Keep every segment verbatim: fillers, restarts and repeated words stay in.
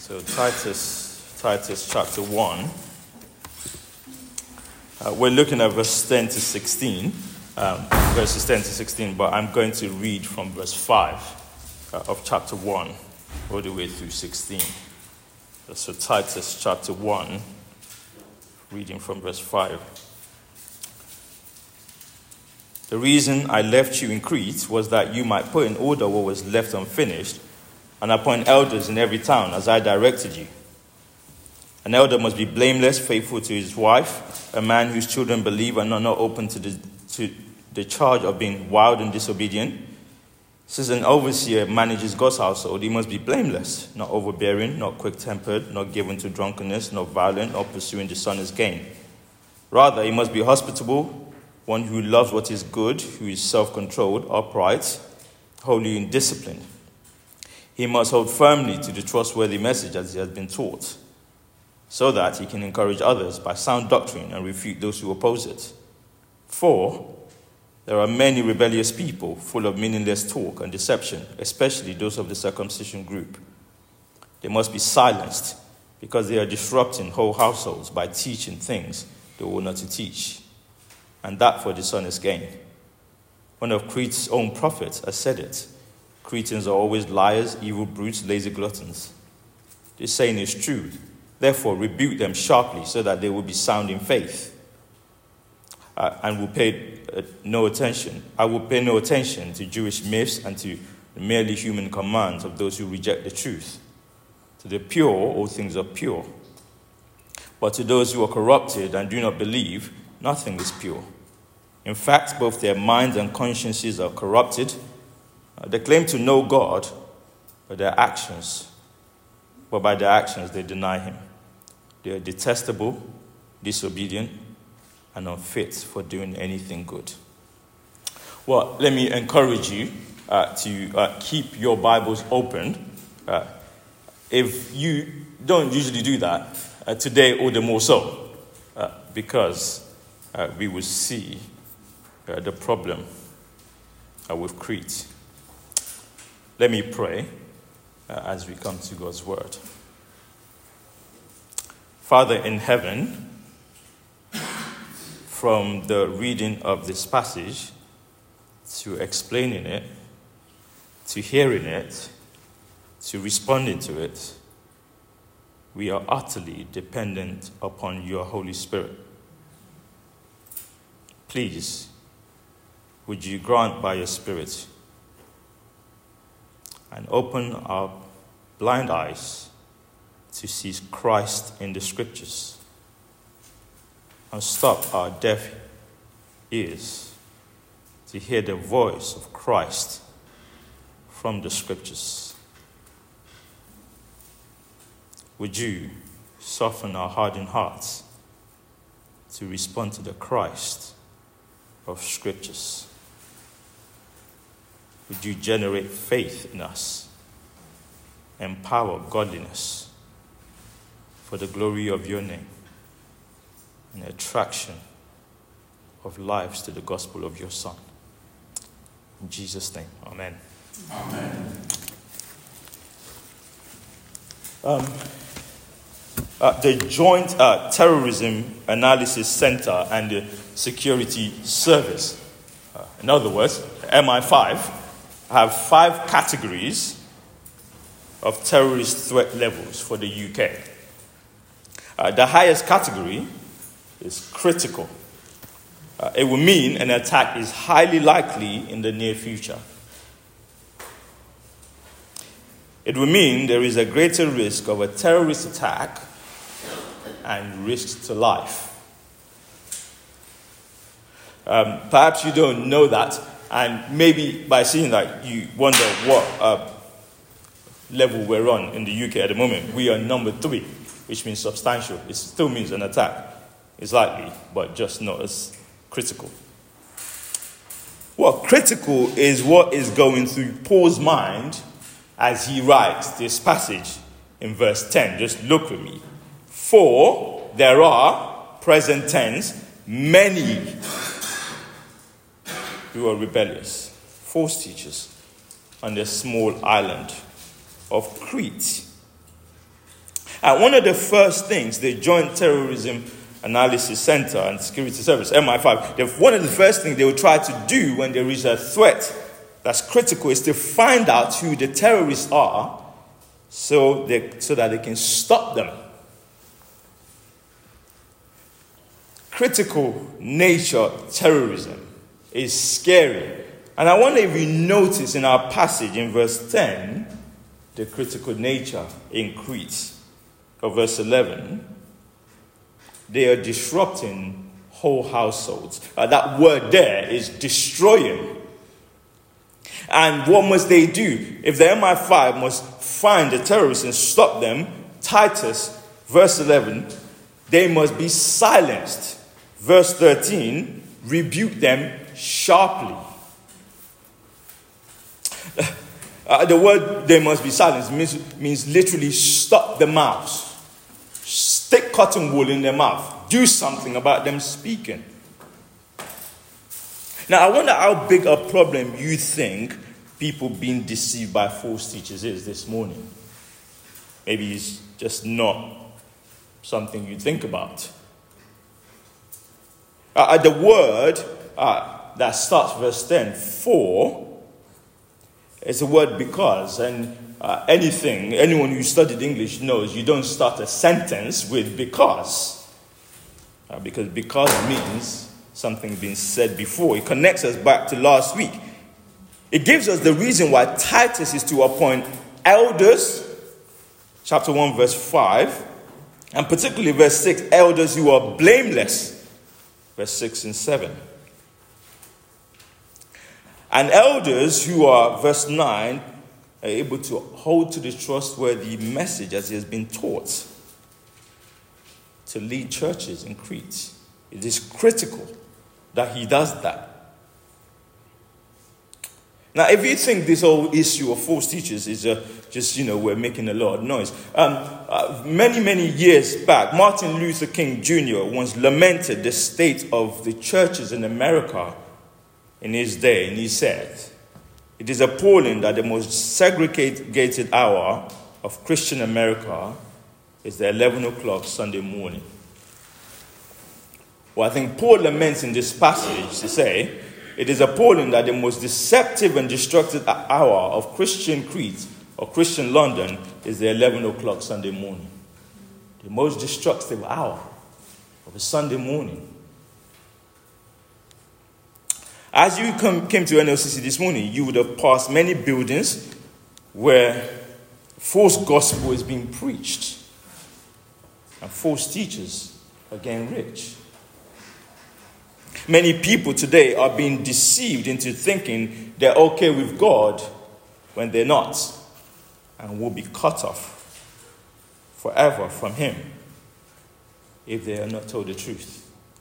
So Titus, Titus chapter one. Uh, we're looking at verse ten to sixteen, um, verses ten to sixteen, but I'm going to read from verse five uh, of chapter one all the way through sixteen. So Titus chapter one, reading from verse five. The reason I left you in Crete was that you might put in order what was left unfinished and appoint elders in every town as I directed you. An elder must be blameless, faithful to his wife, a man whose children believe and are not open to the, to the charge of being wild and disobedient. Since an overseer manages God's household, he must be blameless, not overbearing, not quick-tempered, not given to drunkenness, not violent, not pursuing dishonest gain. Rather, he must be hospitable, one who loves what is good, who is self-controlled, upright, holy and disciplined. He must hold firmly to the trustworthy message as he has been taught, so that he can encourage others by sound doctrine and refute those who oppose it. For there are many rebellious people full of meaningless talk and deception, especially those of the circumcision group. They must be silenced because they are disrupting whole households by teaching things they ought not to teach, and that for dishonest gain. One of Crete's own prophets has said it: Cretans are always liars, evil brutes, lazy gluttons. This saying is true. Therefore, rebuke them sharply so that they will be sound in faith uh, and will pay uh, no attention. I will pay no attention to Jewish myths and to the merely human commands of those who reject the truth. To the pure, all things are pure. But to those who are corrupted and do not believe, nothing is pure. In fact, both their minds and consciences are corrupted. Uh, they claim to know God, but their actions, but by their actions they deny him. They are detestable, disobedient, and unfit for doing anything good. Well, let me encourage you uh, to uh, keep your Bibles open. Uh, if you don't usually do that, uh, today all the more so, uh, because uh, we will see uh, the problem uh, with Crete. Let me pray uh, as we come to God's word. Father in heaven, from the reading of this passage to explaining it, to hearing it, to responding to it, we are utterly dependent upon your Holy Spirit. Please, would you grant by your Spirit and open our blind eyes to see Christ in the Scriptures, and stop our deaf ears to hear the voice of Christ from the Scriptures. Would you soften our hardened hearts to respond to the Christ of Scriptures? Would you generate faith in us, empower godliness for the glory of your name, and attraction of lives to the gospel of your Son. In Jesus' name, amen. Amen. Um, uh, the Joint uh, Terrorism Analysis Center and the Security Service, uh, in other words, M I five, have five categories of terrorist threat levels for the U K. Uh, the highest category is critical. Uh, it will mean an attack is highly likely in the near future. It will mean there is a greater risk of a terrorist attack and risks to life. Um, perhaps you don't know that, and maybe by seeing that you wonder what uh, level we're on in the U K at the moment. We are number three, which means substantial. It still means an attack is likely, but just not as critical. Well, critical is what is going through Paul's mind as he writes this passage in verse ten. Just look with me. For there are, present tense, many who are rebellious, false teachers, on the small island of Crete. And one of the first things the Joint Terrorism Analysis Center and Security Service, M I five, one of the first things they will try to do when there is a threat that's critical is to find out who the terrorists are so, they, so that they can stop them. Critical nature terrorism is scary. And I wonder if you notice in our passage in verse ten, the critical nature in Crete. Or verse eleven, they are disrupting whole households. Uh, that word there is destroying. And what must they do? If the M I five must find the terrorists and stop them, Titus, verse eleven, they must be silenced. Verse thirteen, rebuke them sharply. Uh, the word they must be silenced means, means literally stop the mouths. Stick cotton wool in their mouth. Do something about them speaking. Now, I wonder how big a problem you think people being deceived by false teachers is this morning. Maybe it's just not something you think about. Uh, the word uh, that starts verse ten, for, is the word because. And uh, anything, anyone who studied English knows you don't start a sentence with because. Uh, because because means something being said before. It connects us back to last week. It gives us the reason why Titus is to appoint elders, chapter one, verse five, and particularly verse six, elders who are blameless, verse six and seven. And elders who are, verse nine, are able to hold to the trustworthy message as he has been taught to lead churches in Crete. It is critical that he does that. Now, if you think this whole issue of false teachers is uh, just, you know, we're making a lot of noise. Um, uh, many, many years back, Martin Luther King Junior once lamented the state of the churches in America in his day, and he said, "It is appalling that the most segregated hour of Christian America is the eleven o'clock Sunday morning." Well, I think Paul laments in this passage to say, it is appalling that the most deceptive and destructive hour of Christian Crete or Christian London is the eleven o'clock Sunday morning. The most destructive hour of a Sunday morning. As you come, came to N L C C this morning, you would have passed many buildings where false gospel is being preached and false teachers are getting rich. Many people today are being deceived into thinking they're okay with God when they're not, and will be cut off forever from him if they are not told the truth.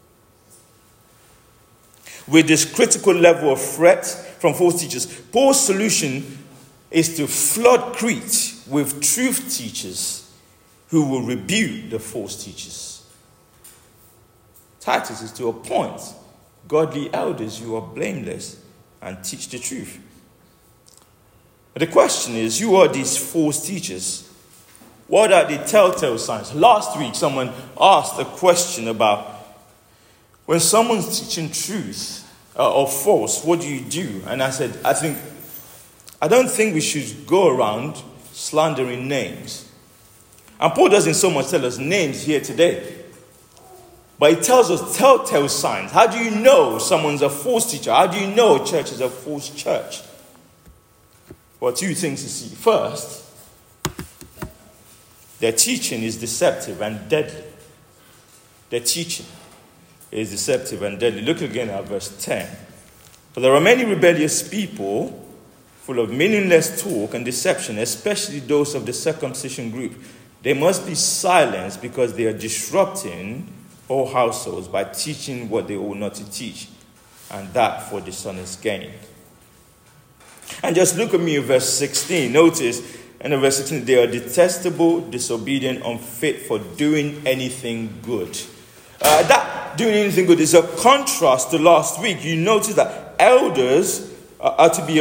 With this critical level of threat from false teachers, Paul's solution is to flood Crete with truth teachers who will rebuke the false teachers. Titus is to appoint godly elders who are blameless and teach the truth. But the question is, who are these false teachers? What are the telltale signs? Last week, someone asked a question about when someone's teaching truth uh, or false, what do you do? And I said, I think, I don't think we should go around slandering names. And Paul doesn't so much tell us names here today, but he tells us telltale signs. How do you know someone's a false teacher? How do you know a church is a false church? Well, two things to see. First, their teaching is deceptive and deadly. Their teaching is deceptive and deadly. Look again at verse ten. For there are many rebellious people full of meaningless talk and deception, especially those of the circumcision group. They must be silenced because they are disrupting all households by teaching what they ought not to teach, and that for dishonest gain. And just look at me in verse sixteen. Notice in verse sixteen, they are detestable, disobedient, unfit for doing anything good. Uh, that doing anything good is a contrast to last week. You notice that elders uh, are to be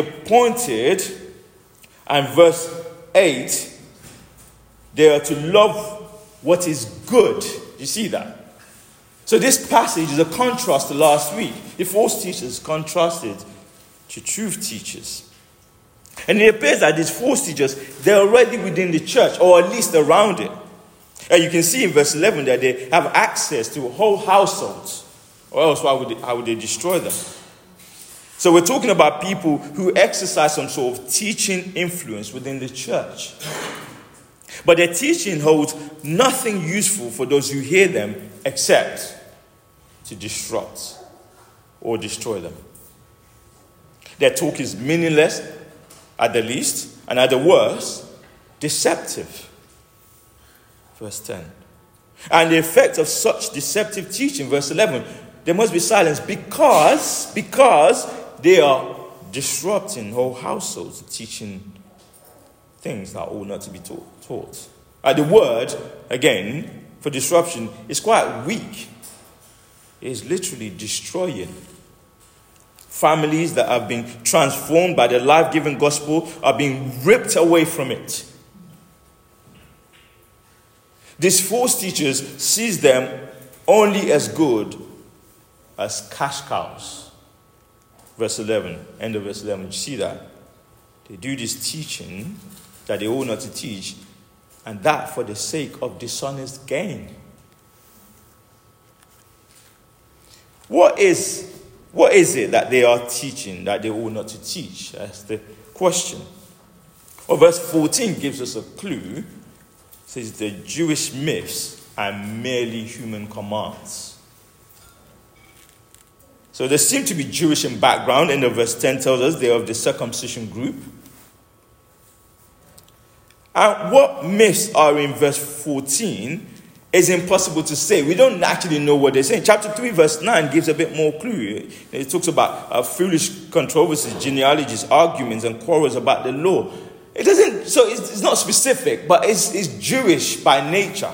appointed, and verse eight, they are to love what is good. You see that? So this passage is a contrast to last week. The false teachers contrasted to truth teachers. And it appears that these false teachers, they're already within the church, or at least around it. And you can see in verse eleven that they have access to whole households. Or else why would they, how would they destroy them? So we're talking about people who exercise some sort of teaching influence within the church. But their teaching holds nothing useful for those who hear them except to disrupt or destroy them. Their talk is meaningless at the least, and at the worst, deceptive. Verse ten. And the effect of such deceptive teaching, verse eleven, there must be silence because, because they are disrupting whole households, teaching things that ought not to be taught. taught. Uh, the word, again, for disruption is quite weak. It is literally destroying. Families that have been transformed by the life-giving gospel are being ripped away from it. These false teachers sees them only as good as cash cows. Verse eleven, end of verse eleven, you see that? They do this teaching that they ought not to teach, and that for the sake of dishonest gain. What is, what is it that they are teaching that they ought not to teach? That's the question. Well, verse fourteen gives us a clue. It says the Jewish myths are merely human commands. So they seem to be Jewish in background. End of verse ten tells us they are of the circumcision group. And what myths are in verse fourteen is impossible to say. We don't actually know what they're saying. Chapter three, verse nine gives a bit more clue. It talks about uh, foolish controversies, genealogies, arguments, and quarrels about the law. It doesn't, so it's, it's not specific, but it's, it's Jewish by nature.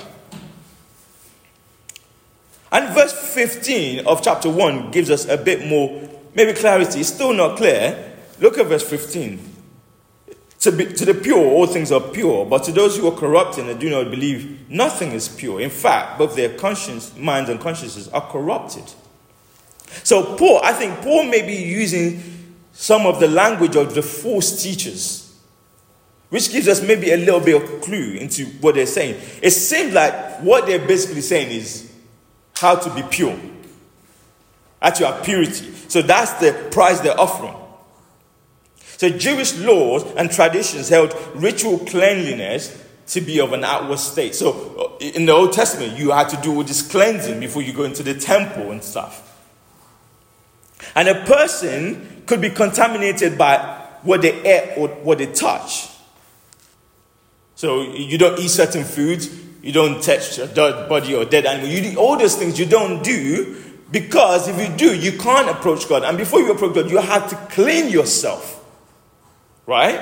And verse fifteen of chapter one gives us a bit more, maybe clarity. It's still not clear. Look at verse fifteen. To, be, to the pure, all things are pure. But to those who are corrupted and do not believe, nothing is pure. In fact, both their conscience, minds and consciences are corrupted. So Paul, I think Paul may be using some of the language of the false teachers, which gives us maybe a little bit of clue into what they're saying. It seems like what they're basically saying is how to be pure. At your purity. So that's the price they're offering. So Jewish laws and traditions held ritual cleanliness to be of an outward state. So in the Old Testament, you had to do all this cleansing before you go into the temple and stuff. And a person could be contaminated by what they ate or what they touch. So you don't eat certain foods, you don't touch a dead body or dead animal. You do all those things you don't do because if you do, you can't approach God. And before you approach God, you have to clean yourself. Right?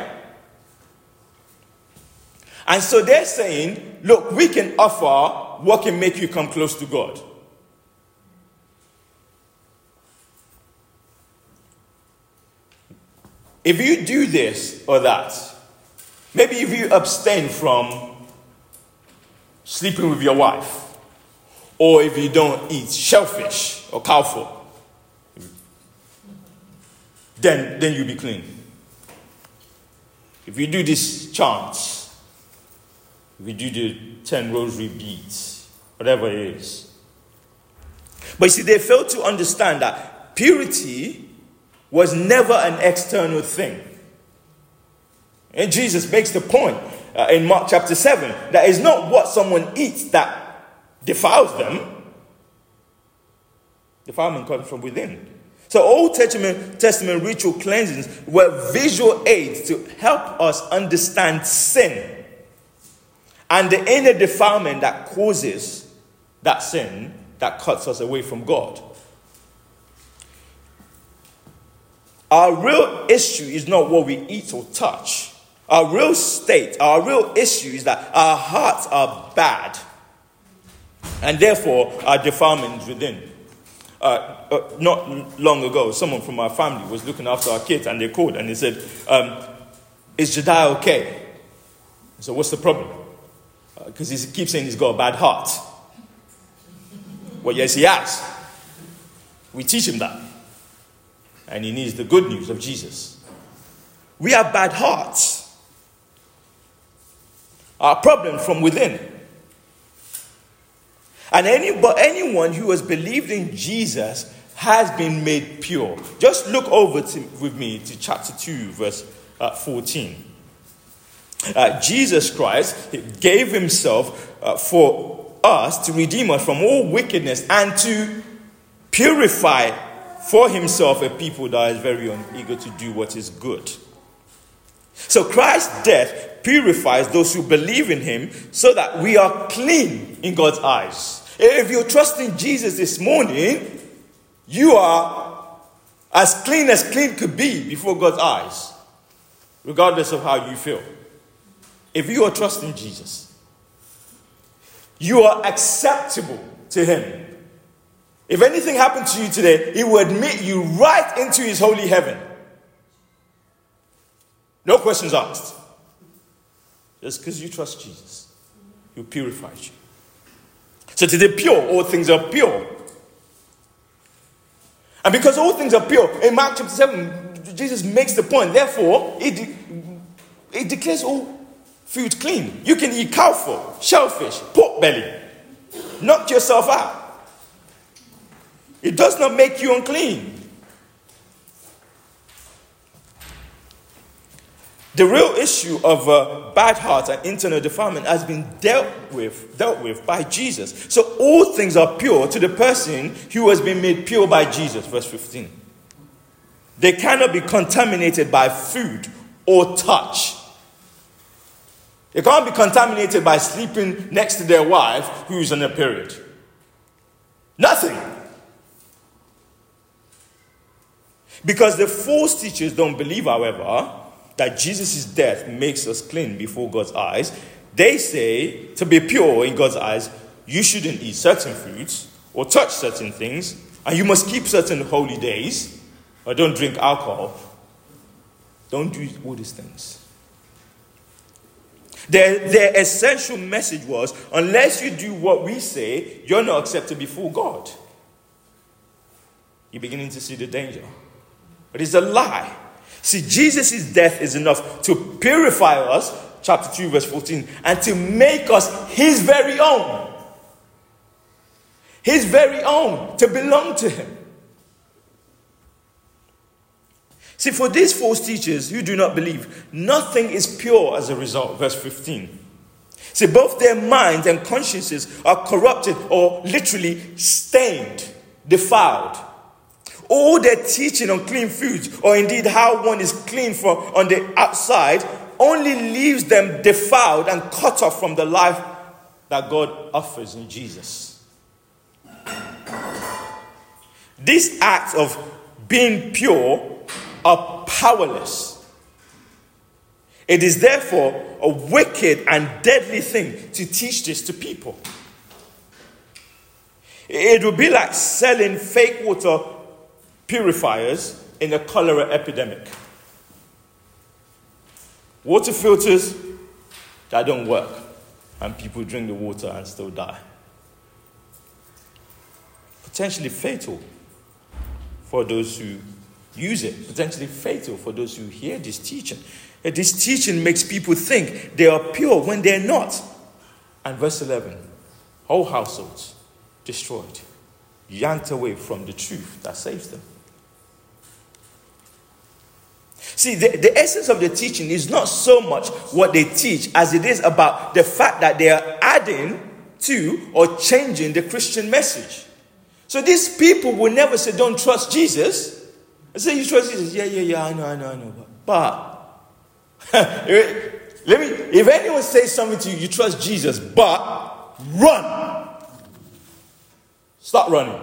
And so they're saying, look, we can offer what can make you come close to God. If you do this or that, maybe if you abstain from sleeping with your wife, or if you don't eat shellfish or cowfoot, then, then you'll be clean. If you do this chants, if you do the ten rosary beads, whatever it is. But you see, they failed to understand that purity was never an external thing. And Jesus makes the point uh, in Mark chapter seven that it's not what someone eats that defiles them. Defilement comes from within. So Old Testament, Testament ritual cleansings were visual aids to help us understand sin and the inner defilement that causes that sin that cuts us away from God. Our real issue is not what we eat or touch. Our real state, our real issue is that our hearts are bad and therefore our defilement is within. Uh, uh, not long ago, someone from our family was looking after our kids and they called and they said, um, is Jediah okay? So what's the problem? Because uh, he keeps saying he's got a bad heart. Well, yes, he has. We teach him that. And he needs the good news of Jesus. We have bad hearts. Our problem from within. And any, but anyone who has believed in Jesus has been made pure. Just look over to, with me to chapter two, verse uh, fourteen. Uh, Jesus Christ gave himself uh, for us to redeem us from all wickedness and to purify for himself a people that is very eager to do what is good. So Christ's death purifies those who believe in him so that we are clean in God's eyes. If you're trusting Jesus this morning, you are as clean as clean could be before God's eyes, regardless of how you feel. If you are trusting Jesus, you are acceptable to him. If anything happened to you today, he will admit you right into his holy heaven. No questions asked. Just because you trust Jesus, he purifies you. So to the pure, all things are pure. And because all things are pure, in Mark chapter seven, Jesus makes the point. Therefore, it, de- it declares all food clean. You can eat cowfowl, shellfish, pork belly. Knock yourself out. It does not make you unclean. The real issue of uh, bad heart and internal defilement has been dealt with, dealt with by Jesus. So all things are pure to the person who has been made pure by Jesus. Verse fifteen. They cannot be contaminated by food or touch. They can't be contaminated by sleeping next to their wife who's on a period. Nothing. Because the false teachers don't believe, however, that Jesus' death makes us clean before God's eyes. They say, to be pure in God's eyes, you shouldn't eat certain foods or touch certain things, and you must keep certain holy days, or don't drink alcohol. Don't do all these things. Their, their essential message was, unless you do what we say, you're not accepted before God. You're beginning to see the danger. But it's a lie. See, Jesus' death is enough to purify us, chapter two, verse fourteen, and to make us his very own. His very own, to belong to him. See, for these false teachers who do not believe, nothing is pure as a result. Verse fifteen. See, both their minds and consciences are corrupted or literally stained, defiled. All their teaching on clean foods, or indeed how one is clean from on the outside, only leaves them defiled and cut off from the life that God offers in Jesus. These acts of being pure are powerless. It is therefore a wicked and deadly thing to teach this to people. It would be like selling fake water purifiers in a cholera epidemic. Water filters that don't work, and people drink the water and still die. Potentially fatal for those who use it. Potentially fatal for those who hear this teaching. This teaching makes people think they are pure when they're not. And verse eleven, whole households destroyed, yanked away from the truth that saves them. See, the, the essence of the teaching is not so much what they teach as it is about the fact that they are adding to or changing the Christian message. So these people will never say, don't trust Jesus. They say, you trust Jesus? Yeah, yeah, yeah, I know, I know, I know. But, but let me, if anyone says something to you, you trust Jesus, but run. Start running.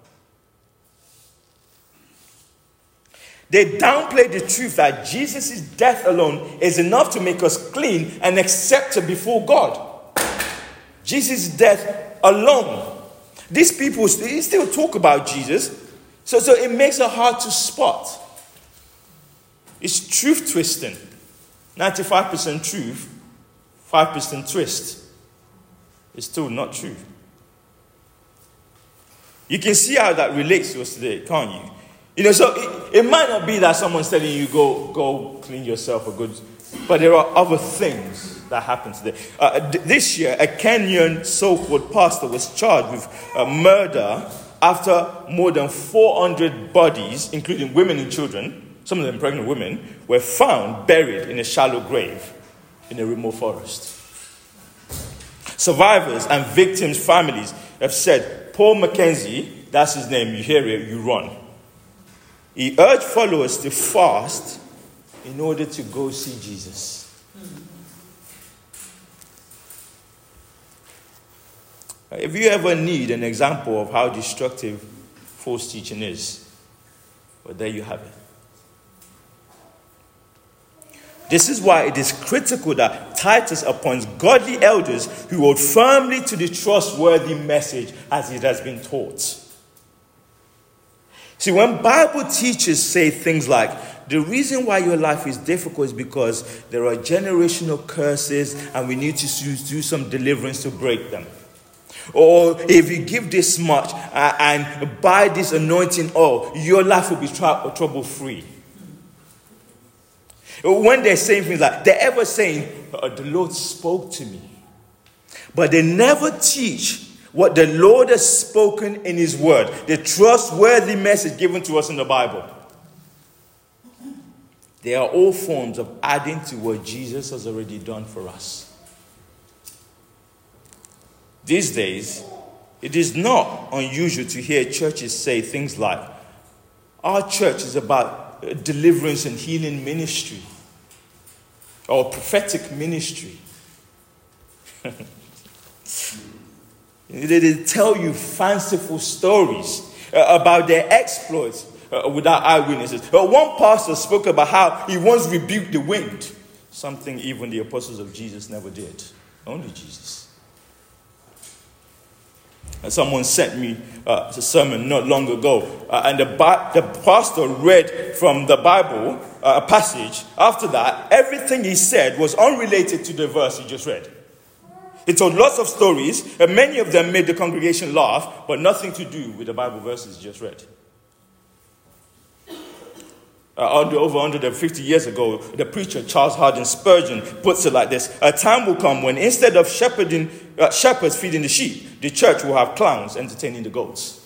They downplay the truth that Jesus' death alone is enough to make us clean and accepted before God. Jesus' death alone. These people they still talk about Jesus, so, so it makes it hard to spot. It's truth twisting. ninety-five percent truth, five percent twist. is still not true. You can see how that relates to us today, can't you? You know, so it, it might not be that someone's telling you, go go clean yourself or good, but there are other things that happen today. Uh, th- this year, a Kenyan so-called pastor was charged with uh, murder after more than four hundred bodies, including women and children, some of them pregnant women, were found buried in a shallow grave in a remote forest. Survivors and victims' families have said, Paul Mackenzie, that's his name, you hear it, you run. He urged followers to fast in order to go see Jesus. If you ever need an example of how destructive false teaching is, well, there you have it. This is why it is critical that Titus appoints godly elders who hold firmly to the trustworthy message as it has been taught. See, when Bible teachers say things like, the reason why your life is difficult is because there are generational curses and we need to do some deliverance to break them. Or if you give this much uh, and buy this anointing oil, your life will be tra- trouble-free. When they're saying things like, they're ever saying, oh, the Lord spoke to me. But they never teach what the Lord has spoken in his word, the trustworthy message given to us in the Bible. They are all forms of adding to what Jesus has already done for us. These days, it is not unusual to hear churches say things like, our church is about deliverance and healing ministry or prophetic ministry. They tell you fanciful stories uh, about their exploits uh, without eyewitnesses. Uh, one pastor spoke about how he once rebuked the wind, something even the apostles of Jesus never did. Only Jesus. And someone sent me uh, a sermon not long ago, uh, and the, ba- the pastor read from the Bible uh, a passage. After that, everything he said was unrelated to the verse he just read. He told lots of stories, and many of them made the congregation laugh, but nothing to do with the Bible verses he just read. Uh, over one hundred fifty years ago, the preacher Charles Haddon Spurgeon puts it like this: a time will come when instead of shepherding, uh, shepherds feeding the sheep, the church will have clowns entertaining the goats.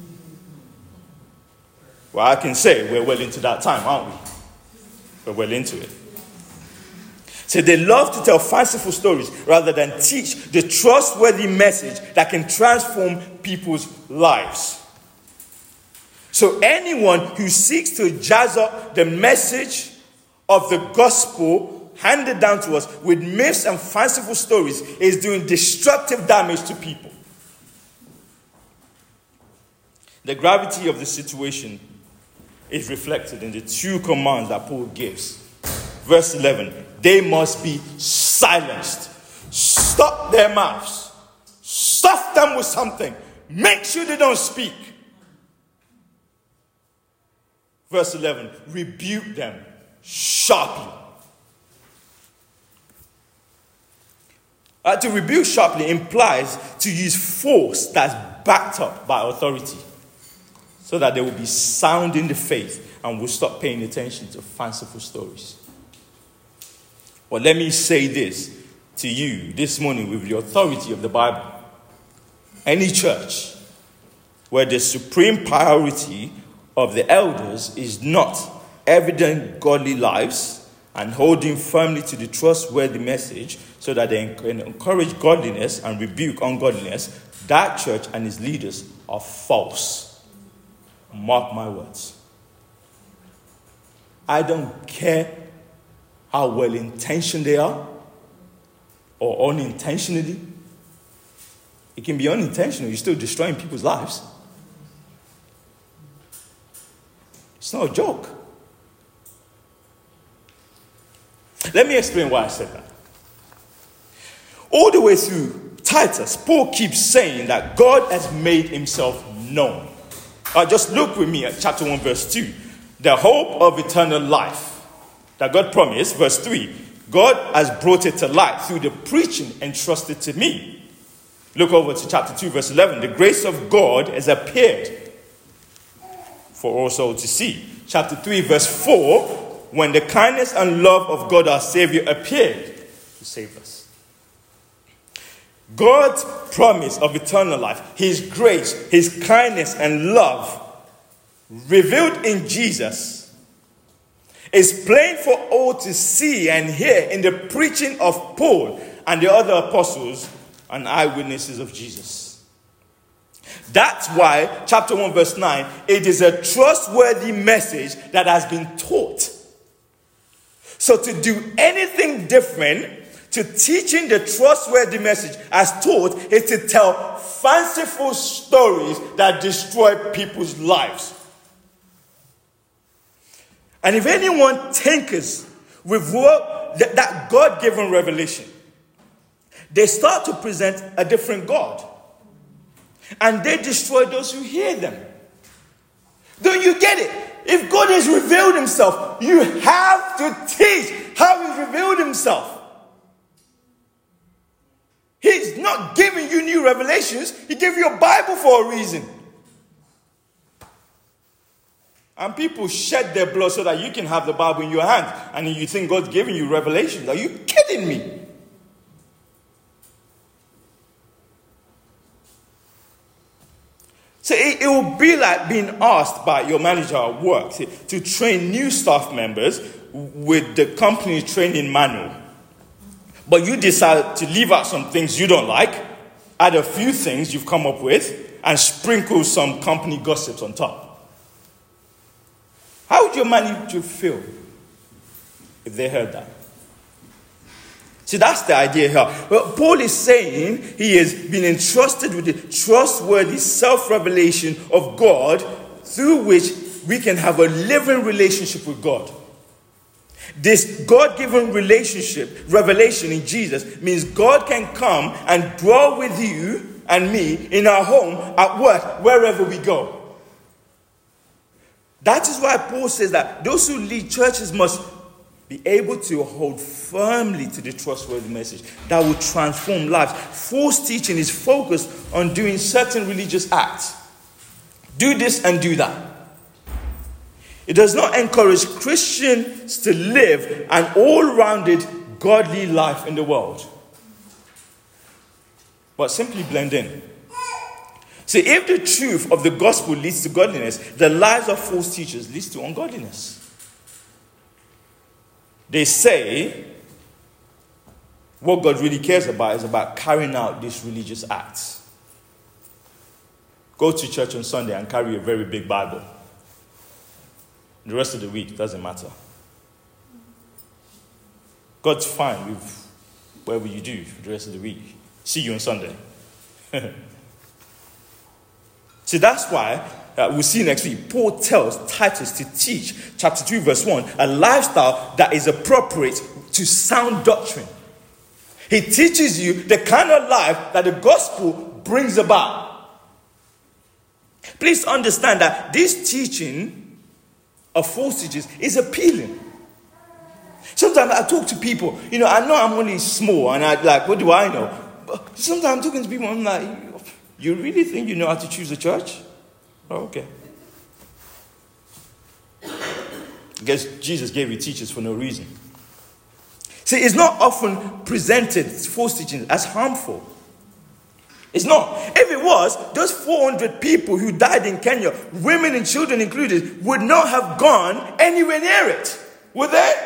Well, I can say we're well into that time, aren't we? We're well into it. So they love to tell fanciful stories rather than teach the trustworthy message that can transform people's lives. So anyone who seeks to jazz up the message of the gospel handed down to us with myths and fanciful stories is doing destructive damage to people. The gravity of the situation is reflected in the two commands that Paul gives. Verse eleven, they must be silenced. Stop their mouths. Stuff them with something. Make sure they don't speak. Verse eleven, rebuke them sharply. Uh, to rebuke sharply implies to use force that's backed up by authority, so that they will be sound in the faith and will stop paying attention to fanciful stories. Well, let me say this to you this morning with the authority of the Bible. Any church where the supreme priority of the elders is not evident godly lives and holding firmly to the trustworthy message so that they can encourage godliness and rebuke ungodliness, that church and its leaders are false. Mark my words. I don't care how well-intentioned they are or unintentionally. It can be unintentional. You're still destroying people's lives. It's not a joke. Let me explain why I said that. All the way through Titus, Paul keeps saying that God has made himself known. Uh, just look with me at chapter one, verse two. The hope of eternal life that God promised, verse three. God has brought it to light through the preaching entrusted to me. Look over to chapter two, verse eleven. The grace of God has appeared for all souls to see. Chapter three, verse four. When the kindness and love of God our Savior appeared to save us. God's promise of eternal life, his grace, his kindness and love revealed in Jesus is plain for all to see and hear in the preaching of Paul and the other apostles and eyewitnesses of Jesus. That's why, chapter one, verse nine, it is a trustworthy message that has been taught. So to do anything different to teaching the trustworthy message as taught is to tell fanciful stories that destroy people's lives. And if anyone tinkers with what, that, that God-given revelation, they start to present a different God. And they destroy those who hear them. Don't you get it? If God has revealed himself, you have to teach how he revealed himself. He's not giving you new revelations. He gave you a Bible for a reason. And people shed their blood so that you can have the Bible in your hand. And you think God's giving you revelations. Are you kidding me? So it, it will be like being asked by your manager at work to, to train new staff members with the company's training manual. But you decide to leave out some things you don't like, add a few things you've come up with, and sprinkle some company gossips on top. How would your manager feel if they heard that? See, that's the idea here. Well, Paul is saying he has been entrusted with the trustworthy self-revelation of God through which we can have a living relationship with God. This God-given relationship, revelation in Jesus, means God can come and dwell with you and me in our home, at work, wherever we go. That is why Paul says that those who lead churches must be able to hold firmly to the trustworthy message that will transform lives. False teaching is focused on doing certain religious acts. Do this and do that. It does not encourage Christians to live an all-rounded, godly life in the world, but simply blend in. See, if the truth of the gospel leads to godliness, the lies of false teachers leads to ungodliness. They say what God really cares about is about carrying out these religious acts. Go to church on Sunday and carry a very big Bible. The rest of the week doesn't matter. God's fine with whatever you do for the rest of the week. See you on Sunday. See, that's why uh, we'll see next week. Paul tells Titus to teach, chapter two, verse one, a lifestyle that is appropriate to sound doctrine. He teaches you the kind of life that the gospel brings about. Please understand that this teaching of false teachers is appealing. Sometimes I talk to people, you know, I know I'm only small and I like, what do I know? But sometimes I'm talking to people, I'm like, you really think you know how to choose a church? Oh, okay. I guess Jesus gave you teachers for no reason. See, it's not often presented, false teaching, as harmful. It's not. If it was, those four hundred people who died in Kenya, women and children included, would not have gone anywhere near it. Would they?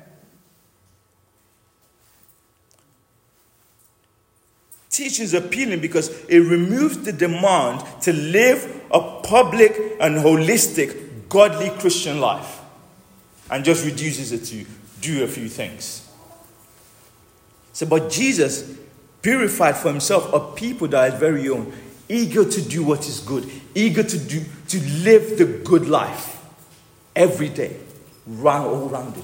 Teaching is appealing because it removes the demand to live a public and holistic, godly Christian life and just reduces it to do a few things. So, but Jesus purified for himself a people that are his very own, eager to do what is good, eager to do to live the good life every day, run all rounded.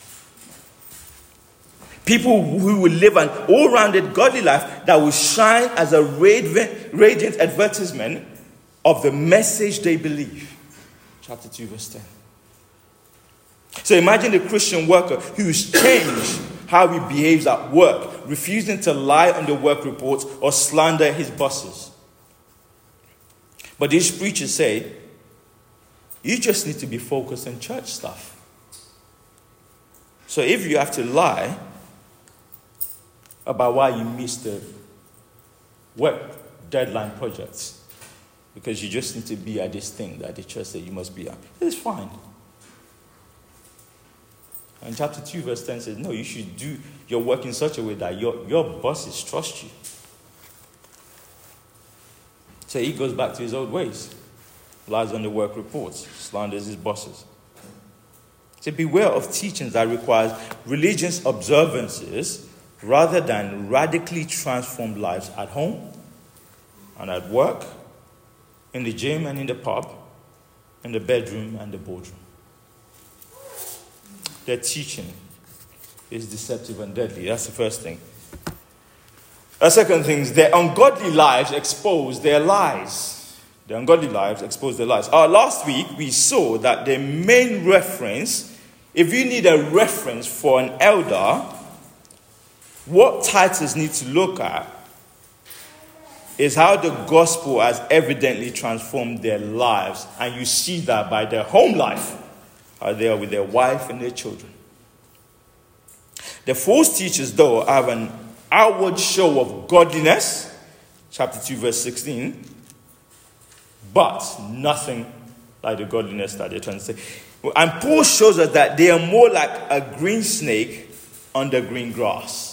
People who will live an all-rounded godly life that will shine as a radiant advertisement of the message they believe. Chapter two, verse ten. So imagine a Christian worker who is changed how he behaves at work, refusing to lie on the work reports or slander his bosses. But these preachers say, you just need to be focused on church stuff. So if you have to lie about why you missed the work deadline projects, because you just need to be at this thing that the church said you must be at, it's fine. And chapter two, verse ten says, no, you should do your work in such a way that your, your bosses trust you. So he goes back to his old ways. Lies on the work reports, slanders his bosses. So beware of teachings that requires religious observances rather than radically transformed lives at home and at work, in the gym and in the pub, in the bedroom and the boardroom. Their teaching is deceptive and deadly. That's the first thing. The second thing is their ungodly lives expose their lies. Their ungodly lives expose their lies. Uh, last week, we saw that the main reference, if you need a reference for an elder, what Titus needs to look at is how the gospel has evidently transformed their lives. And you see that by their home life. How they are with their wife and their children. The false teachers, though, have an outward show of godliness. Chapter two, verse sixteen. But nothing like the godliness that they're trying to say. And Paul shows us that they are more like a green snake under green grass.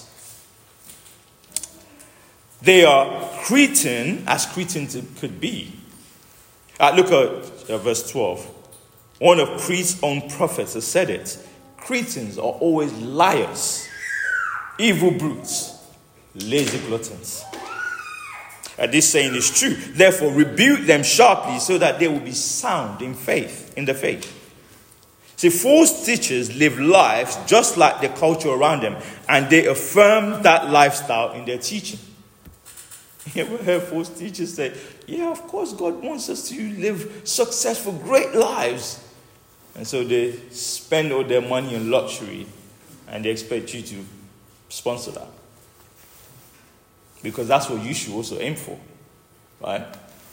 They are Cretan as Cretans could be. Uh, look at uh, verse twelve. One of Crete's own prophets has said it. Cretans are always liars, evil brutes, lazy gluttons. And this saying is true. Therefore, rebuke them sharply so that they will be sound in faith, in the faith. See, false teachers live lives just like the culture around them, and they affirm that lifestyle in their teaching. You ever heard false teachers say, yeah, of course God wants us to live successful, great lives. And so they spend all their money on luxury, and they expect you to sponsor that. Because that's what you should also aim for, right?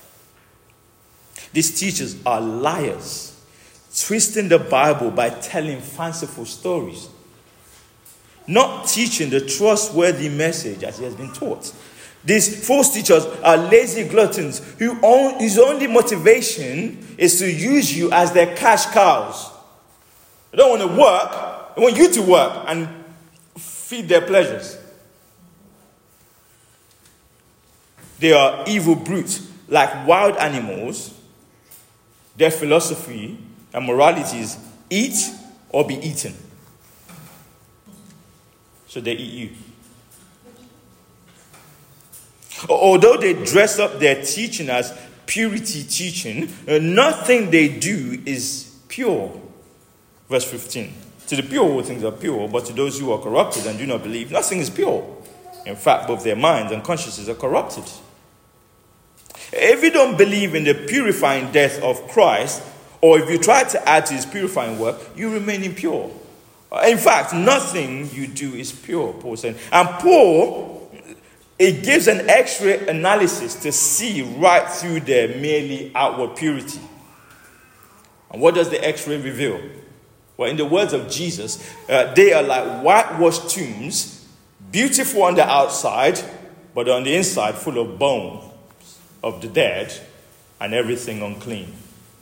These teachers are liars, twisting the Bible by telling fanciful stories, not teaching the trustworthy message as it has been taught. These false teachers are lazy gluttons who own, whose only motivation is to use you as their cash cows. They don't want to work. They want you to work and feed their pleasures. They are evil brutes, like wild animals. Their philosophy and morality is eat or be eaten. So they eat you. Although they dress up their teaching as purity teaching, nothing they do is pure. Verse fifteen. To the pure, all things are pure, but to those who are corrupted and do not believe, nothing is pure. In fact, both their minds and consciences are corrupted. If you don't believe in the purifying death of Christ, or if you try to add to his purifying work, you remain impure. In fact, nothing you do is pure, Paul said. And Paul, it gives an X-ray analysis to see right through their merely outward purity. And what does the X-ray reveal? Well, in the words of Jesus, uh, they are like whitewashed tombs, beautiful on the outside, but on the inside full of bones of the dead and everything unclean.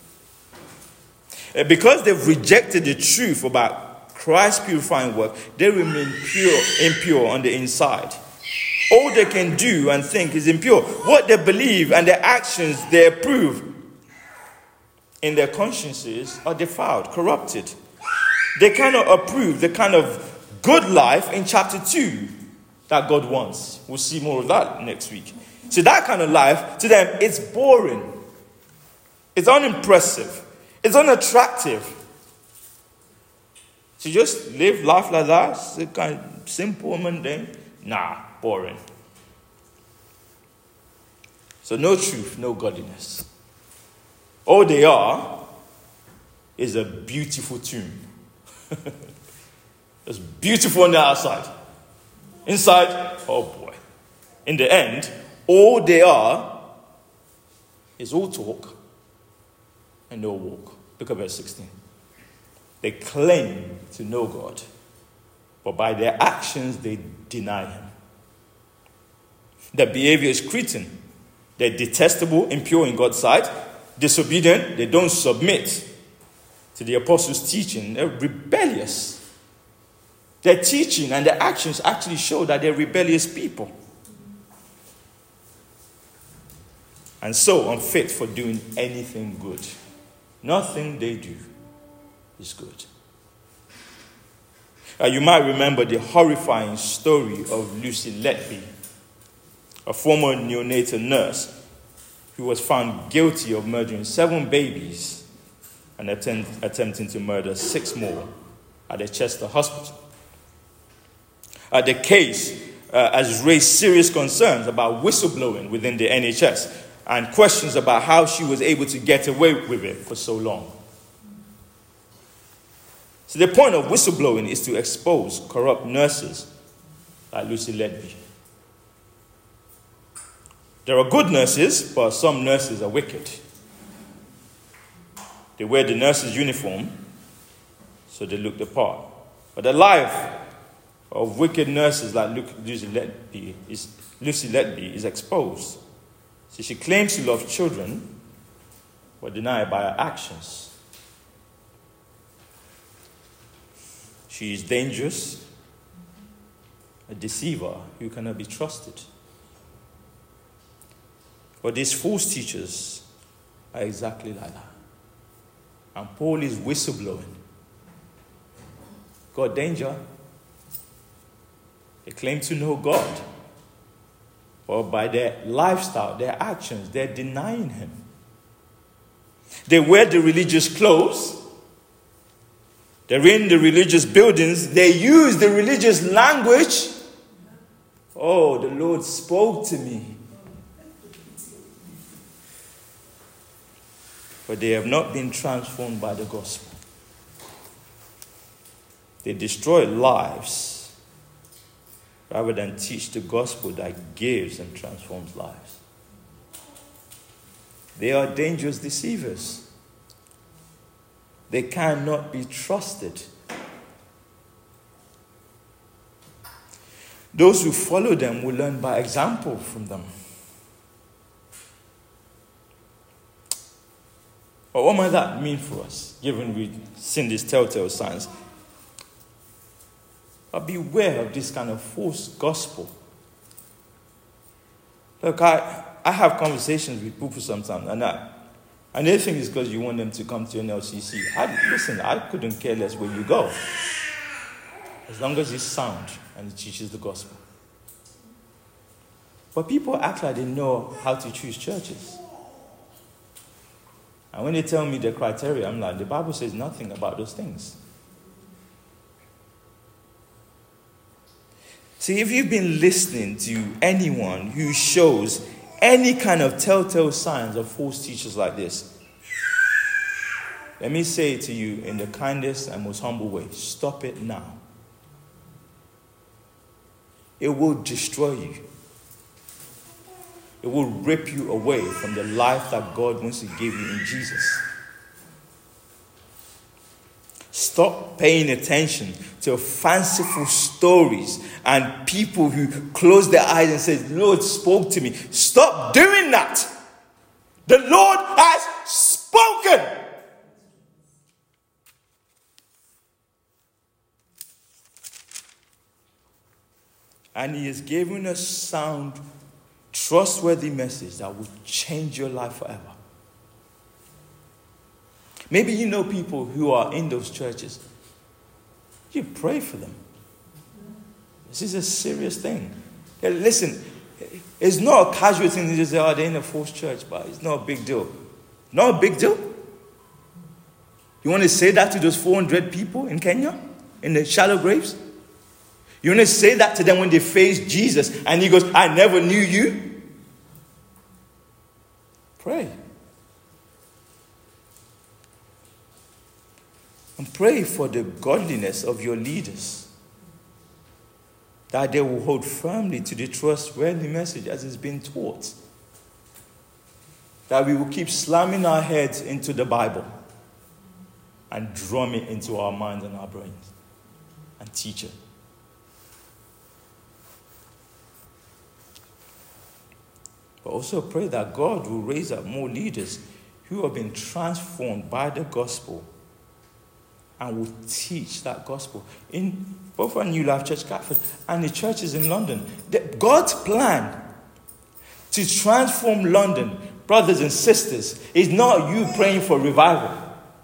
Uh, because they've rejected the truth about Christ's purifying work, they remain pure, impure on the inside. All they can do and think is impure. What they believe and their actions they approve in their consciences are defiled, corrupted. They cannot approve the kind of good life in chapter two that God wants. We'll see more of that next week. So that kind of life, to them, it's boring. It's unimpressive. It's unattractive. To just live life like that, it's kind of simple, mundane. Nah, boring. So no truth, no godliness. All they are is a beautiful tomb. It's beautiful on the outside. Inside, oh boy. In the end, all they are is all talk and no walk. Look at verse sixteen. They claim to know God, but by their actions they deny him. Their behavior is cretin. They're detestable, impure in God's sight, disobedient. They don't submit to the apostles' teaching. They're rebellious. Their teaching and their actions actually show that they're rebellious people. And so unfit for doing anything good. Nothing they do is good. Uh, you might remember the horrifying story of Lucy Letby, a former neonatal nurse who was found guilty of murdering seven babies and attempt, attempting to murder six more at the Chester Hospital. Uh, the case uh, has raised serious concerns about whistleblowing within the N H S and questions about how she was able to get away with it for so long. So the point of whistleblowing is to expose corrupt nurses like Lucy Letby. There are good nurses, but some nurses are wicked. They wear the nurse's uniform, so they look the part. But the life of wicked nurses like Lucy Letby is, Lucy Letby is exposed. So she claims to love children, but deny it by her actions. She is dangerous, a deceiver who cannot be trusted. But these false teachers are exactly like that. And Paul is whistleblowing. God, danger. They claim to know God. But by their lifestyle, their actions, they're denying him. They wear the religious clothes. They're in the religious buildings. They use the religious language. Oh, the Lord spoke to me. But they have not been transformed by the gospel. They destroy lives rather than teach the gospel that gives and transforms lives. They are dangerous deceivers. They cannot be trusted. Those who follow them will learn by example from them. But what might that mean for us, given we've seen these telltale signs? But beware of this kind of false gospel. Look, I, I have conversations with people sometimes, and I, and they think it's because you want them to come to an L C C. I, listen, I couldn't care less where you go, as long as it's sound and it teaches the gospel. But people act like they know how to choose churches. And when they tell me the criteria, I'm like, the Bible says nothing about those things. See, if you've been listening to anyone who shows any kind of telltale signs of false teachers like this, let me say it to you in the kindest and most humble way. Stop it now. It will destroy you. It will rip you away from the life that God wants to give you in Jesus. Stop paying attention to fanciful stories and people who close their eyes and say, the Lord spoke to me. Stop doing that. The Lord has spoken. And he has given us sound, trustworthy message that will change your life forever. Maybe you know people who are in those churches. You pray for them. This is a serious thing. Hey, listen, it's not a casual thing to just say, oh, they're in a false church, but it's not a big deal. Not a big deal? You want to say that to those four hundred people in Kenya? In the shallow graves? You want to say that to them when they face Jesus and he goes, I never knew you? Pray. And pray for the godliness of your leaders. that they will hold firmly to the trustworthy message as it's been taught. That we will keep slamming our heads into the Bible and drum it into our minds and our brains and teach it. But also pray that God will raise up more leaders who have been transformed by the gospel and will teach that gospel in both our New Life Church Catford and the churches in London. God's plan to transform London, brothers and sisters, is not you praying for revival.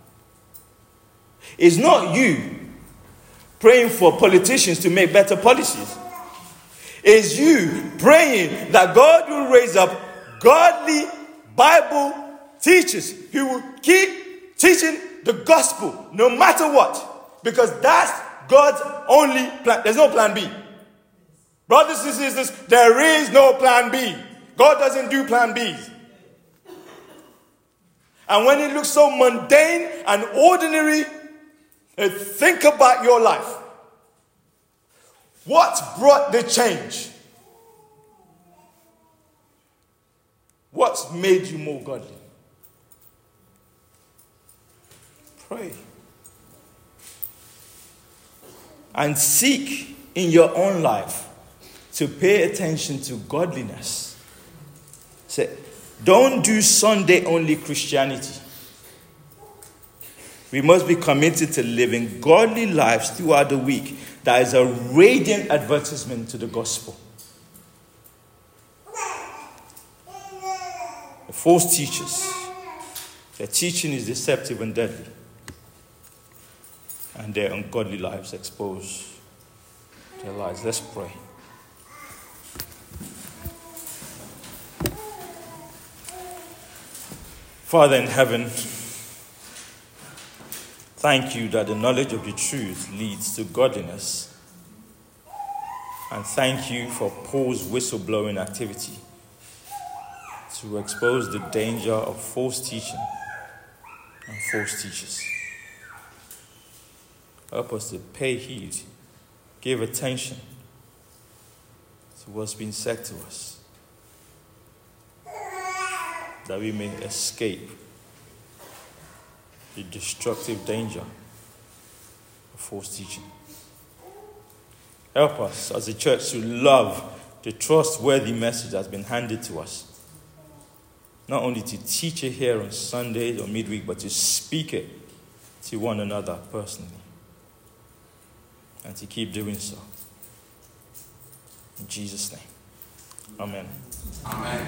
It's not you praying for politicians to make better policies. It's you praying that God will raise up godly Bible teachers who will keep teaching the gospel no matter what. Because that's God's only plan. There's no plan B. Brothers and sisters, there is no plan B. God doesn't do plan Bs. And when it looks so mundane and ordinary, think about your life. What brought the change? What's made you more godly? Pray. And seek in your own life to pay attention to godliness. Say, don't do Sunday only Christianity. We must be committed to living godly lives throughout the week. That is a radiant advertisement to the gospel. The false teachers, their teaching is deceptive and deadly, and their ungodly lives expose their lives. Let's pray. Father in heaven, thank you that the knowledge of the truth leads to godliness. And thank you for Paul's whistleblowing activity to expose the danger of false teaching and false teachers. Help us to pay heed, give attention to what's been said to us, that we may escape the destructive danger of false teaching. Help us as a church to love the trustworthy message that's been handed to us. Not only to teach it here on Sundays or midweek, but to speak it to one another personally. And to keep doing so. In Jesus' name. Amen. Amen.